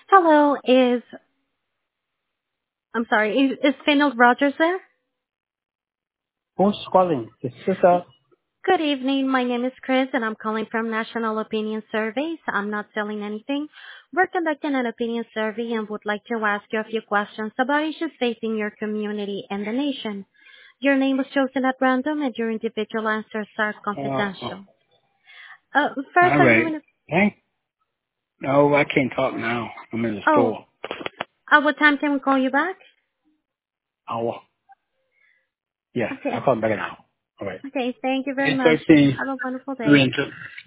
Hello, I'm sorry, is Fennel Rogers there? Who's calling? This is Good evening. My name is Chris, and I'm calling from National Opinion Surveys. I'm not selling anything. We're conducting an opinion survey and would like to ask you a few questions about issues facing your community and the nation. Your name was chosen at random, and your individual answers are confidential. First, all are you right. in a... Thank. No, I can't talk now. I'm in the Oh, store. at what time can we call you back? I'll, yeah, Okay. I'll call back now. All right. Okay, thank you very It's much. 13, Have a wonderful 3 day. and 2.